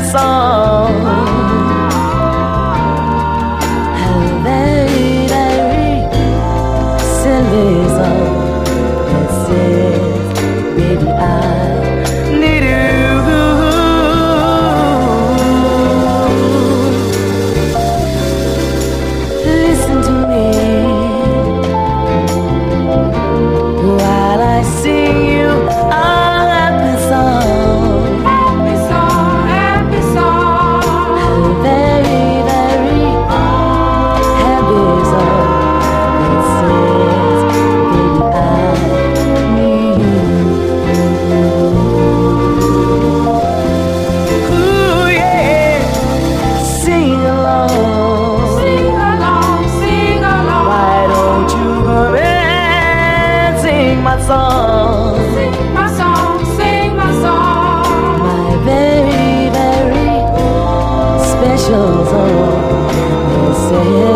song. A very, very silly song that says, baby, I need you. Listen to me while I sing you a happy song. Happy song, happy song. A very, very happy song that says, baby, I need you. Ooh, yeah. Sing along. Sing along, sing along. Why don't you come and sing my song? Sing my song, sing my song. My very, very special song. They say